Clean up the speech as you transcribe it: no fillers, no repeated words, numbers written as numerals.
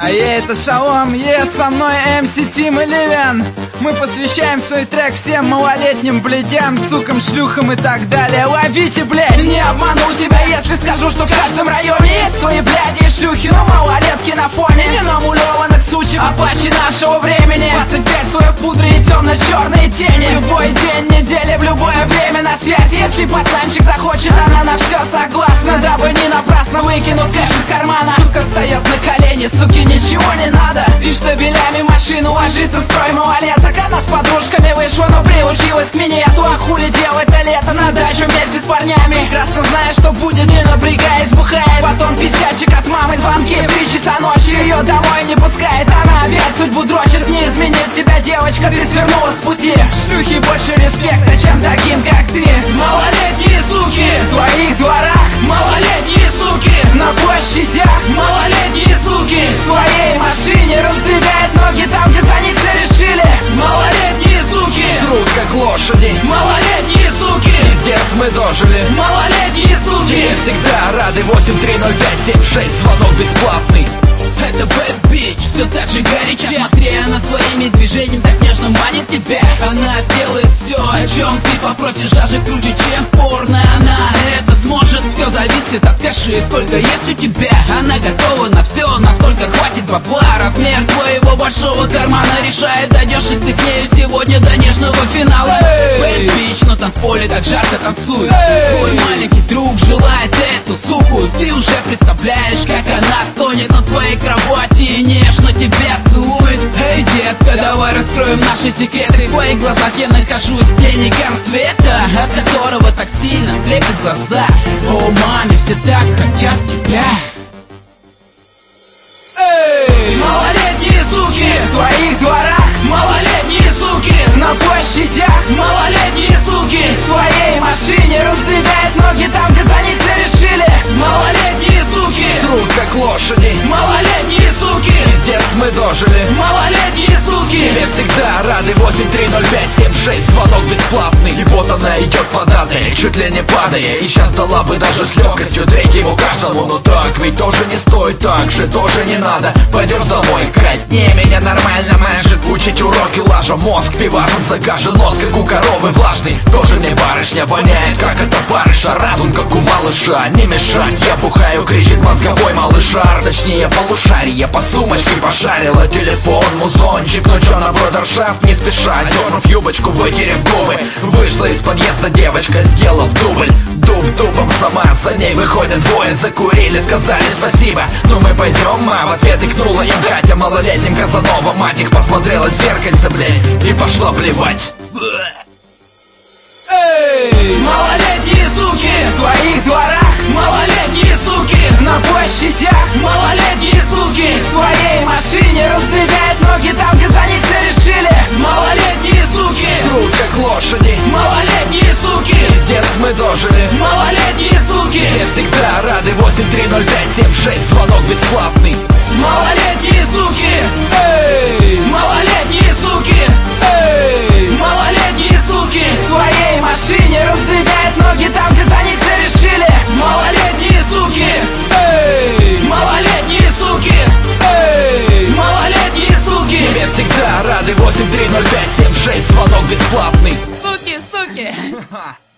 А я это Шалом, со мной МС Тим и Ливен. Мы посвящаем свой трек всем малолетним блядям, сукам, шлюхам и так далее. Ловите, блядь! Не обману тебя, если скажу, что в каждом районе есть свои бляди и шлюхи, но малолетки на фоне не намулеванных сучек, апачи нашего времени. 25 слоев пудры и темно-черные тени. Любой день недели, в любое время на связь. Если пацанчик захочет, она на все согласна, дабы не напрасно выкинут кэш из кармана. Сука встает на колени, суки ничего не надо, и штабелями машину ложится строй малолеток. Она с подружками вышла, но приучилась к минету. А хули делать-то летом на дачу вместе с парнями, прекрасно зная, что будет, не напрягаясь, бухает. Потом пиздячек от мамы, звонки в 3 часа ночи, ее домой не пускает. Она опять судьбу дрочит, не изменит тебя, девочка, ты свернула с пути. Шлюхи больше респекта, чем таким, как ты. Малолетние суки в твоих дворах, малолетние суки на площадях, малолетние суки в твоей машине раздвигают ноги там, где за них все решили. Малолетние суки жрут как лошади, малолетние суки, пиздец мы дожили. Малолетние суки тебе всегда рады. 830576, звонок бесплатный. Это bad bitch, все так же горяча. Смотри, она своими движениями так нежно манит тебя. Она сделает все, о чем ты попросишь, даже круче, чем порно. Она это сможет, все зависит от кэши, сколько есть у тебя. Она готова на все, насколько хватит бабла. Размер твоего большого кармана решает, дойдешь ли ты с нею сегодня до нежного финала. Bad bitch, но танцполе так жарко танцует. Твой маленький друг желает эту суку. Ты уже представляешь, как она стонет на твоей кровати и нежно тебя целует. Эй, детка, давай раскроем наши секреты. В твоих глазах я нахожусь пленником света, от которого так сильно слепят глаза. О, маме, все так хотят тебя. Эй, малолетние суки в твоих дворах, малолетние суки на площадях, малолетние суки в твоей машине раздвигают ноги там, где за них все решили. Малолетние суки жрут как лошади, малолетние суки, пиздец мы дожили. малолетние суки тебе всегда рады. 830576, звонок бесплатный. И вот она идет по дате, чуть ли не падая, и сейчас дала бы даже с легкостью треть ему каждому. Но так ведь тоже не стоит, так же тоже не надо. Пойдешь домой, катни меня нормально мажет. Учить уроки лажа, мозг пивасом закажет. Нос как у коровы влажный, тоже мне барышня воняет, как это барыша. Разум как у малыша, не мешать, я бухаю, кричит мозговой малышар. Точнее полушарие, по сумочке пошарила. Телефон, музончик, ну чё на бродершафт не спеша. Дернув юбочку, вытерев губы, вышла из подъезда девочка, сделав дубль. Дуб дубом сама, за ней выходят двое. Закурили, сказали спасибо, ну мы пойдем, а в ответ икнула им Катя. Малолетним Казанова, мать их посмотрела в зеркальце, блядь, и пошла плевать. Эй, малолетние суки в твоих дворах, малолетние суки на площадях, малолетние суки в твоей машине раздвигают ноги там, где за них все решили. Малолетние суки жрут как лошади, малолетние суки, пиздец мы дожили. малолетние суки тебе всегда рады. 830576, звонок бесплатный. малолетние суки, эй, малолетние суки, эй, малолетние суки в твоей машине раздвигают ноги там, где за них все решили. Малолетние суки, эй, малолетние суки, эй, малолетние суки тебе всегда рады. 830576, звонок бесплатный. суки.